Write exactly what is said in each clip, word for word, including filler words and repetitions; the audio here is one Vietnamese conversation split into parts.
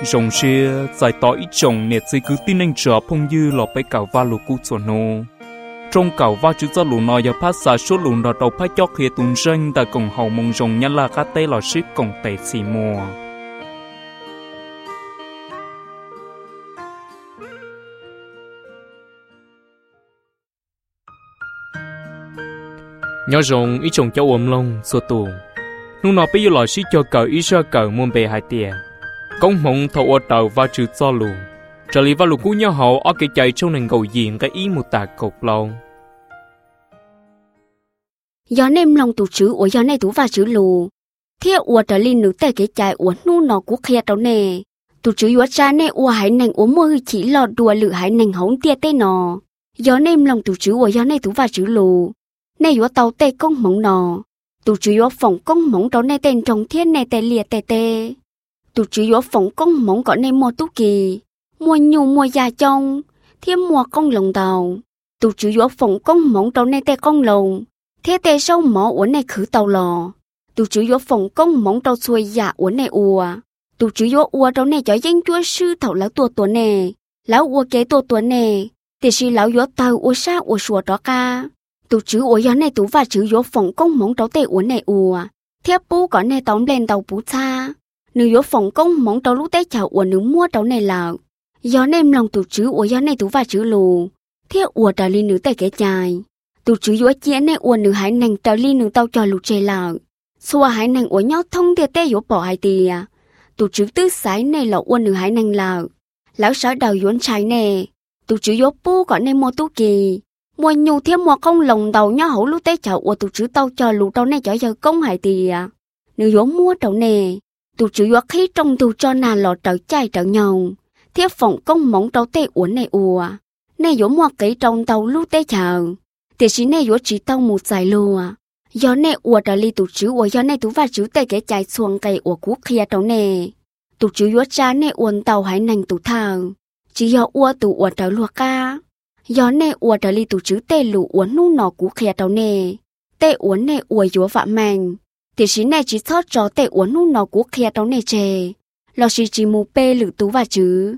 rồng xia giải tỏ ít chồng nè chỉ cứ tin anh trở phong dư lọ bay cào va lù cú chuẩn nô trong cào va chữ cho lù nọ giờ phát xả số lù nọ đầu phát chót khi tuần sinh tại cổng hậu mông rồng nhăn là cá tê lọ ship cổng tệ xì mùa nhớ rồng ít chồng cháu ôm lông xua tù nung nọ bây giờ lọ ship cho cào ít ra cào muôn bề hai tiền công mộng thầu ở tàu và chữ cho lù trở lại và lù cú nhau hậu ở cái chạy trong nền cầu diện cái ý một tà cột lâu gió nem lòng tụ chữ ở gió này tụ và chữ lù theo ở trở lên nữ tè cái chạy ở nu nọ của kia đâu nè tụ chữ ở cha nè ở hải nành ở môi chỉ lọt đùa lử hải nành hổng tia tê nọ gió nem lòng tụ chữ ở gió này tụ và chữ lù nè ở tàu tê công mộng nọ tụ chữ ở phòng công mộng đó nè tên trong thiên nè tê liệt tê tê tụ chữ ở phòng công mộng có nè mua tú kỳ mua nhu mua già trong thêm mua công lồng tàu tụ chữ ở phòng công mộng đó nè tê công lồng thế tê sâu mỏ uốn này khử tàu lò tụ chữ yếu phòng công móng tàu xuôi dạ uốn này ùa tụ chữ yếu ùa tàu này cho danh chúa sư thầu lão tua tua nè lão ùa kế tua tua nè thì sư lão yếu tàu ùa sa ùa sùa đó ca tụ chữ ùa yếu này tụ và chữ yếu phòng công móng tàu tê uốn này ùa thế bú có này tàu lên tàu bú cha nữ yếu phòng công móng tàu lúc tê chào ùa nữ mua tàu này là gió nem lòng tụ chữ ùa yếu này tụ và chữ lù thế ùa trả li nữ tê kế chài tụ chữ yếu chia này uốn nữ hải nành trở li nữ tàu cho lục chê lợ xua hải nành uốn nhau thông tiệt tê yếu bỏ hải tìa tụ chữ tứ sái này là uốn nữ hải nành lợ lão sở đầu uốn trái nè tụ chữ yếu pu có này mua tú kỳ mua nhu thêm mua công lồng đầu nhau hậu lúc tê chậu uốn tụ chữ tàu cho lục tàu này cho giờ công hải tìa nữ yếu mua tàu nè tụ chữ yếu khí trong tụ cho nà lọ trở chai trở nhầu thiết phòng công móng tàu tê uốn này ùa này yếu mua kỹ trong tàu lúc tê chờ thì chỉ này yếu chỉ tàu một giải lùa gió này ùa trở li tụ chữ ùa gió này tụ và chữ tê cái chạy xuồng cây ùa cú kia tàu nè tụ chữ yếu cha này uốn tàu hải nành tụ thờ chỉ gió ùa tụ ùa trở lùa ca gió này ùa trở li tụ chữ tê lù uốn nu nọ cú kia tàu nè tê uốn này ùa yếu vạ màng thì chỉ này chỉ sót cho tê uốn nu nọ cú kia tàu nè chè lo chỉ chỉ mù pê lử tụ và chữ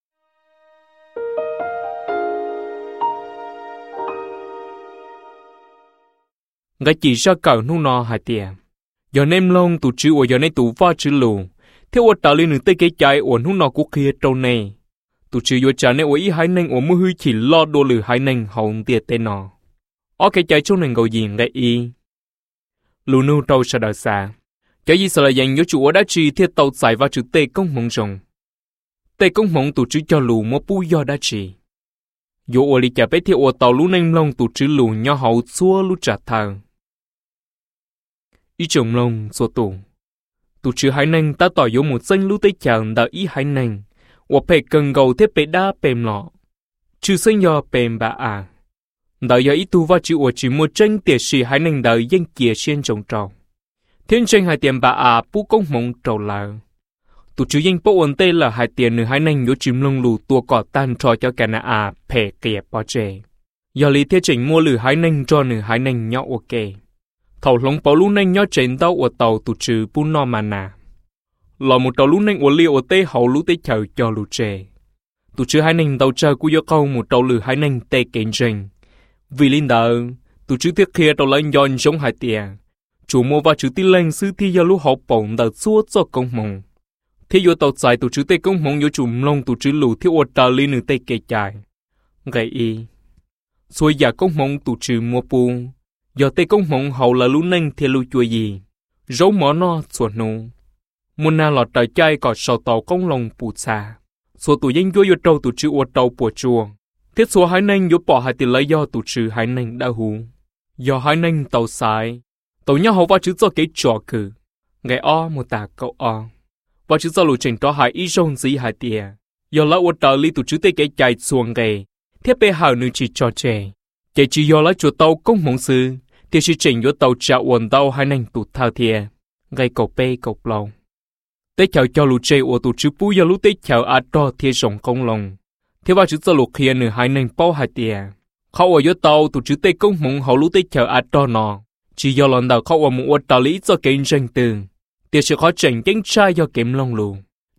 ngay chỉ ra cào nung nọ hai tiền giờ nem lông tụ chữ ở giờ này tụ va chữ lù theo ở tàu lên nửa tây cái trái ở nung nọ của kia trâu này tụ chữ ở trái này ở ý hai nành ở mưa hư chỉ lo đồ lử hai nành hậu tiệt tên nọ ở cái trái trong nành cầu gì ngay y lù nô trâu sa đào xa cái gì sợ là dành nhớ chủ ở đá trì theo tàu giải vào chữ tây công mộng rồng tây công mộng tụ chữ cho lù mua pu do đá trì dù ở đi chả bé theo ở tàu lú nem lông tụ chữ lù nhỏ hậu xua lú trả thờ ý chồng lông số tụ tụ chữ hai nành ta tỏ yếu một danh lú tây chàng đã ý hai nành ở bề cần gầu thế bề đa bềm lọ chữ sinh do bềm bà à đã do ý tu va chữ ở chỉ một tranh tiệt sĩ hai nành đã danh kia xuyên trồng trầu thiên tranh hai tiền bà à pu công mộng trầu là tụ chữ danh bộ ổn tê là hai tiền nửa hai nành yếu chìm lông lù tua cỏ tan cho cho cả nà à bề kẹp bỏ chè do lý thế chỉnh mua lử hai nành cho nửa hai nành nhỏ ok thầu lông bảo lũ nành nhỏ trên tàu ở tàu tụ chữ pu no mà nà lò một tàu lũ nành ở liều ở tê hậu lũ tê chờ cho lũ chè tụ chữ hai nành tàu chờ của do câu một tàu lử hai nành tê kén trình vì linh đờ tụ chữ thiết kia tàu lên giòn giống hai tiền chủ mua và chữ tí lên sư thi do lũ hậu bổng đợt suốt cho công mộng thế do tàu dài tụ chữ tê công mộng do chủ lông tụ chữ lù thiếu ở tàu lên nửa tê kê chài gậy y xuôi giả công mộng tụ chữ mua pu do tê công mộng hậu là lũ nành thì lũ chùa gì rấu mỏ no xuột nụ muốn na lọt trời chai cọt sầu tàu công lồng bù xa số tụ danh vô trâu tụ chữ ở tàu bùa chùa thiết số hai nành vô bỏ hai tiền lấy do tụ chữ hai nành đã hú do hai nành tàu sai tàu nhau hậu vào chữ do cái trò cử ngày o một tà cậu o vào chữ do lũ trình đó hai ý rong gì hai tiền do lão ở tàu li tụ chữ tê cái chạy xuồng gầy thiết bê hào nữ chỉ cho trẻ chỉ chỉ do lá chùa tàu công mộng sư thì chỉ trình vô tàu trả uẩn tàu hai nành tụ thao thiề gây cầu bê cầu lâu tế chào cho lũ trẻ ở tụ chữ pu do lũ tế chào à đo thiề rồng công lòng thế vào chữ do lũ kia nửa hai nành bao hai tiềnเขาở vô tàu tụ chữ tê công mộng hậu lũ tế chào à đo nọ chỉ do lần đầuเขาở một tàu lý do kén tranh từ thì sự khó trình chính trai do kém lòng lù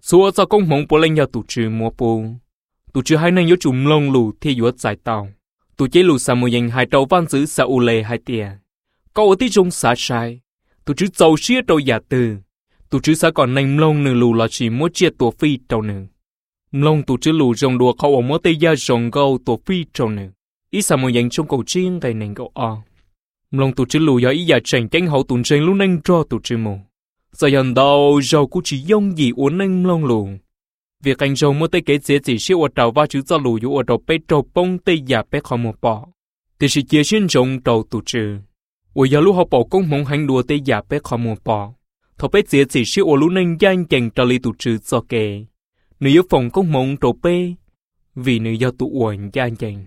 xua cho công mong bố lên nhà tụ trừ mua bù tụ trừ hai nên nhớ chùm lông lù thì yuột giải tàu tụ chế lù sa mùi dành hai trâu văn giữ sa u lê hai tia có ở tí trong xã sai tụ trừ giàu xía trâu giả từ tụ trừ xã còn nành lông nửa lù là chỉ mua chia tổ phi trâu nửa lông tụ trừ lù rồng đùa khâu ở mua tây gia rồng gâu tổ phi trâu nửa ý sa mùi dành trong cầu chiên tại nành gâu o lông tụ trừ lù do ý giả trành cánh hậu tụ trành lúc nành cho tụ trừ mù giờ hiện đâu rau cũng chỉ dùng gì uốn nành lông lù việc anh rồng mua tây kế chế chỉ siêu ở trâu va chữ cho lù dụ ở trâu bê trâu bông tây giả bê khó một bỏ thì sự chia xuyên rồng trâu tụ trừ ở giờ lúc họ bỏ công mong hành đùa tây giả bê khó một bỏ thọ bê chế chỉ siêu ở lúc nành danh chèn trâu li tụ trừ cho kề nếu phòng công mong trâu bê vì nếu do tụ uẩn danh chèn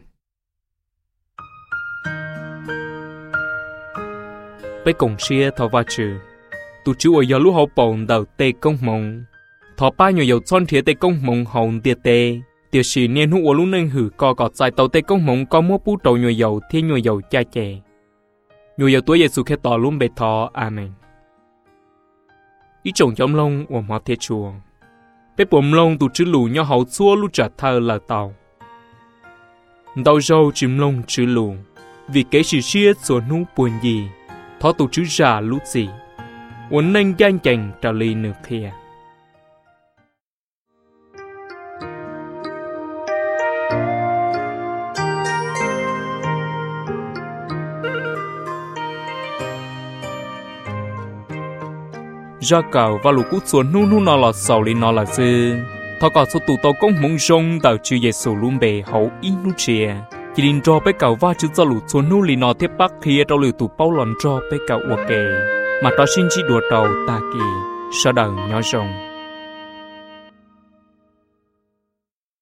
bê cùng xia thọ va chữ tụ chữ ở giờ lúc họ bỏ đầu tây công mong thọ ba nhiều dầu son thiệt tây công mộng hồng tiệt tê tiệt sĩ niên hú luôn nên hử co cọt dài tàu tây công mộng có mua bút đầu nhiều dầu thiên nhiều dầu cha chè nhiều dầu tuổi Giêsu khét tỏ luôn bề thọ amen ý chồng chống lông của họ thiệt chùa bé bùm lông tụ chữ lù nhau hậu xua lu trả thơ là tàu đầu dâu chìm lông chữ lù vì cái sự chia số nụ buồn gì thọ tụ chữ giả lú gì uốn nên danh chành trả ly nửa kia ra cầu và lũ cút xuống nu nu nó là sầu li nó là dư thọ cả số tụ tàu công mong rong tàu chữ Giêsu luôn bề hậu in nu chia chỉ định cho bé cầu va chữ cho lũ xuống nu li nó tiếp bắc kia tàu lũ tụ bao lần cho bé cầu ok mà tao xin chỉ đùa tàu ta kỳ sau đời nhỏ rong